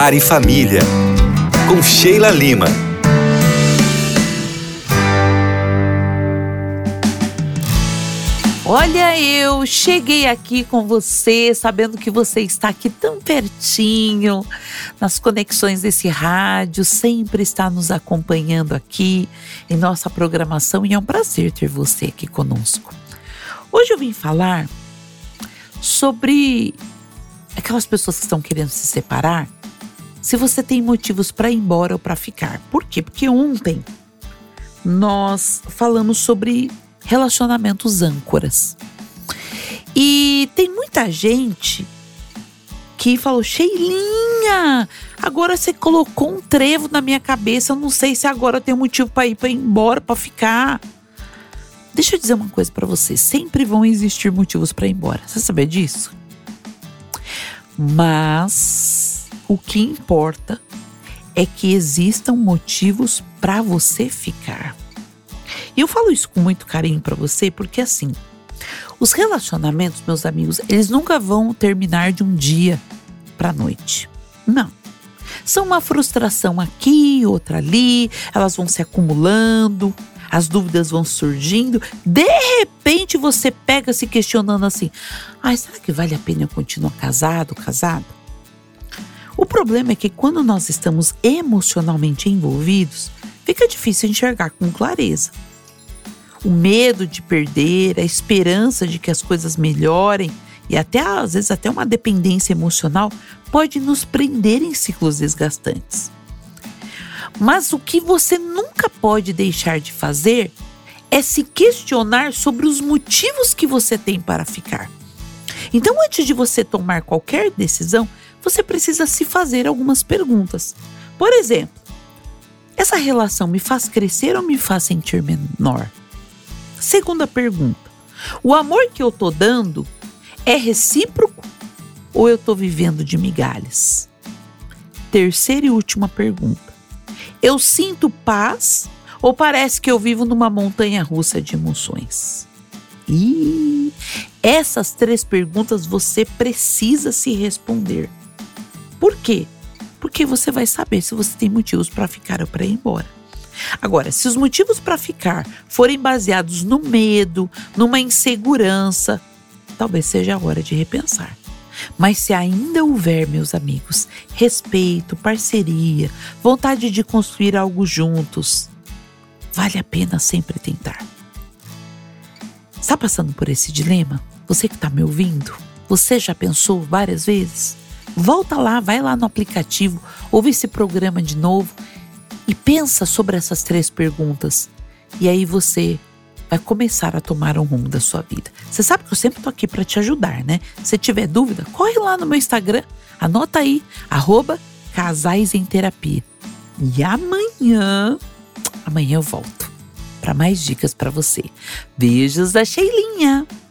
Lar e Família, com Sheila Lima. Olha, eu cheguei aqui com você, sabendo que você está aqui tão pertinho, nas conexões desse rádio, sempre está nos acompanhando aqui em nossa programação e é um prazer ter você aqui conosco. Hoje eu vim falar sobre aquelas pessoas que estão querendo se separar, se você tem motivos para ir embora ou para ficar. Por quê? Porque ontem nós falamos sobre relacionamentos âncoras. E tem muita gente que falou: Sheilinha, agora você colocou um trevo na minha cabeça, eu não sei se agora eu tenho motivo para ir embora, para ficar. Deixa eu dizer uma coisa para você, sempre vão existir motivos para ir embora. Você sabia disso? Mas o que importa é que existam motivos para você ficar. E eu falo isso com muito carinho para você porque assim, os relacionamentos, meus amigos, eles nunca vão terminar de um dia para a noite. Não. São uma frustração aqui, outra ali, elas vão se acumulando, as dúvidas vão surgindo. De repente você pega se questionando assim: será que vale a pena eu continuar casado? O problema é que quando nós estamos emocionalmente envolvidos, fica difícil enxergar com clareza. O medo de perder, a esperança de que as coisas melhorem e até às vezes até uma dependência emocional pode nos prender em ciclos desgastantes. Mas o que você nunca pode deixar de fazer é se questionar sobre os motivos que você tem para ficar. Então, antes de você tomar qualquer decisão, você precisa se fazer algumas perguntas. Por exemplo, essa relação me faz crescer ou me faz sentir menor? Segunda pergunta: o amor que eu tô dando é recíproco ou eu tô vivendo de migalhas? Terceira e última pergunta: eu sinto paz ou parece que eu vivo numa montanha-russa de emoções? E essas 3 perguntas você precisa se responder. Por quê? Porque você vai saber se você tem motivos para ficar ou para ir embora. Agora, se os motivos para ficar forem baseados no medo, numa insegurança, talvez seja a hora de repensar. Mas se ainda houver, meus amigos, respeito, parceria, vontade de construir algo juntos, vale a pena sempre tentar. Está passando por esse dilema? Você que está me ouvindo? Você já pensou várias vezes? Volta lá, vai lá no aplicativo, ouve esse programa de novo e pensa sobre essas 3 perguntas. E aí você vai começar a tomar um rumo da sua vida. Você sabe que eu sempre tô aqui para te ajudar, né? Se tiver dúvida, corre lá no meu Instagram, anota aí, @Casais em Terapia. E amanhã eu volto para mais dicas para você. Beijos da Sheilinha!